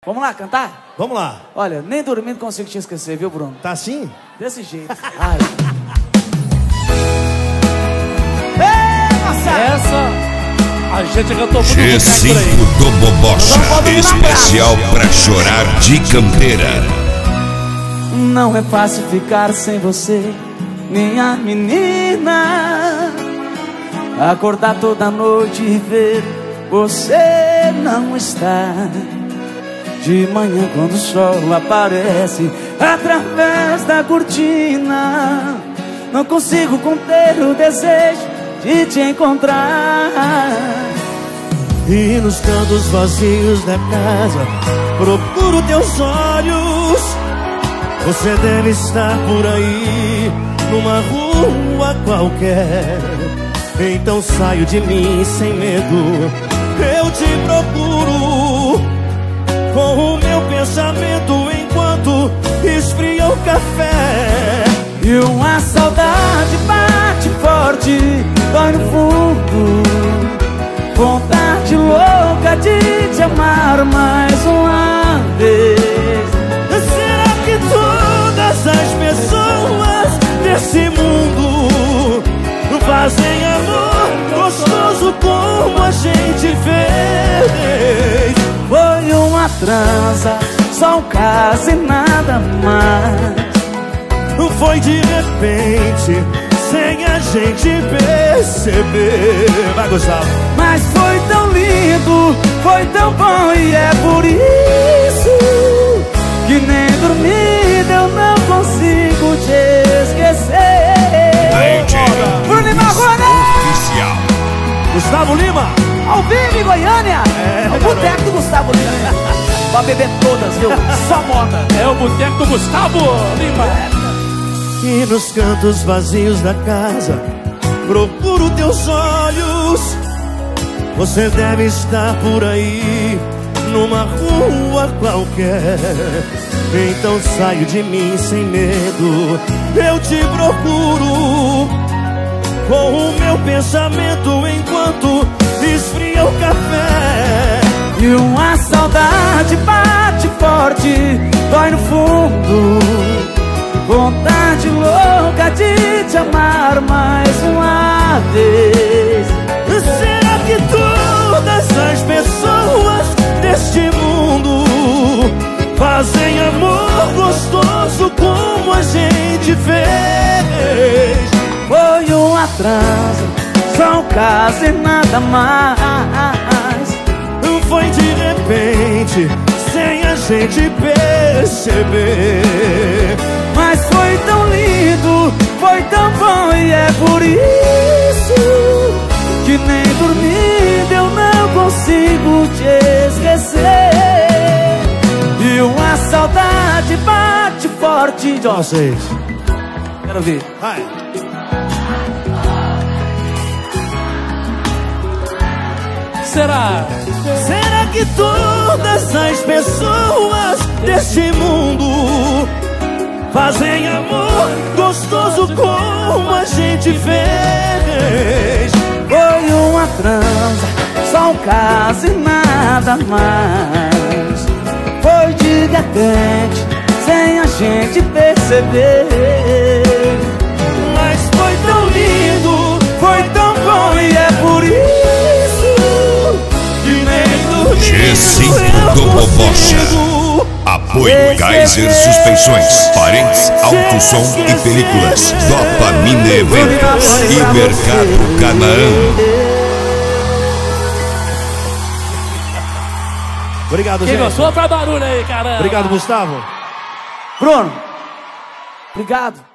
Vamos lá, cantar? Vamos lá. Olha, nem dormindo consigo te esquecer, viu, Bruno? Tá assim? Desse jeito. Ai. Nossa! Essa a gente cantou muito G5 do Bobocha, especial pra chorar de campeira. Não é fácil ficar sem você, minha menina. Acordar toda noite e ver você não está. De manhã quando o sol aparece através da cortina, não consigo conter o desejo de te encontrar. E nos cantos vazios da casa procuro teus olhos. Você deve estar por aí, numa rua qualquer. Então saio de mim sem medo, eu te procuro com o meu pensamento enquanto esfria o café. E uma saudade bate forte, dói no fundo. Vontade louca de te amar mais uma vez. Será que todas as pessoas desse mundo fazem amor gostoso como a gente fez? Foi uma transa, só um caso e nada mais. Foi de repente, sem a gente perceber. Vai, Gustavo. Mas foi tão lindo, foi tão bom, e é por isso que nem dormindo eu não consigo te esquecer. Bruno Lima Oficial. Gustavo Lima, ao vivo em Goiânia. É o boteco do Gustavo Lima. Pra beber todas, viu? Só moda. É o boteco do Gustavo Lima. E nos cantos vazios da casa procuro teus olhos. Você deve estar por aí, numa rua qualquer. Então saio de mim sem medo, eu te procuro com o meu pensamento enquanto esfria o café. E uma saudade bate forte, dói no fundo. Vontade louca de te amar mais uma vez. Será que todas as pessoas deste mundo fazem amor gostoso como a gente fez? Foi uma transa, só um caso e nada mais. Foi de repente, sem a gente perceber. Mas foi tão lindo, foi tão bom, e é por isso que nem dormindo eu não consigo te esquecer. E uma saudade bate forte de vocês. Quero ver. Vai. Será? Será que todas as pessoas deste mundo fazem amor gostoso como a gente fez? Foi uma transa, só um caso e nada mais. Foi de repente, sem a gente perceber. Mas foi tão lindo, foi tão bom, e é por isso que nem dormindo G5 do Bobocha. Apoio Kaiser Suspensões, Parentes, Alto Som e Películas, Dopamine Eventos e Mercado Canaã. Obrigado, Quem gente. gostou faz barulho aí, caramba. Obrigado, Gustavo. Bruno, obrigado.